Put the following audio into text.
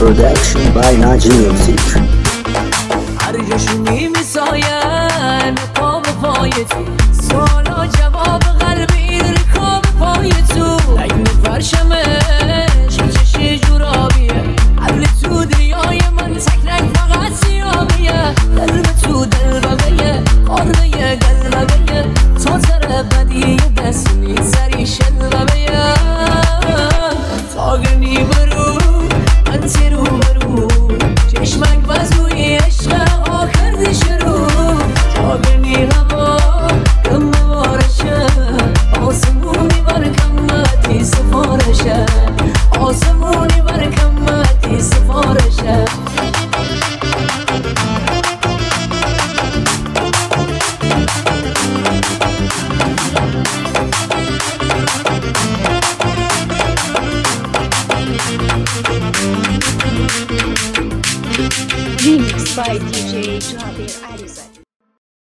Production by Naji Music. هر جاشونی میساین پا به پای تو، سوالا جواب قلبی رکاب پای تو. این فرشمش چشی جورابیه، حل تو دریای من تکنک فقط سیابیه. قلب تو دلبگه قربه قلبگه، تا سر بدی دست میگذری شلبگه. تاگرنی برو من تیرو برو، چشمک بزگوی عشق آخر شروع. تاگرنی هوا کم بارشه، آسمونی بر کمتی سفارشه، آسمونی بر کمتی سفارشه. Remix by DJ Jabir Alizad.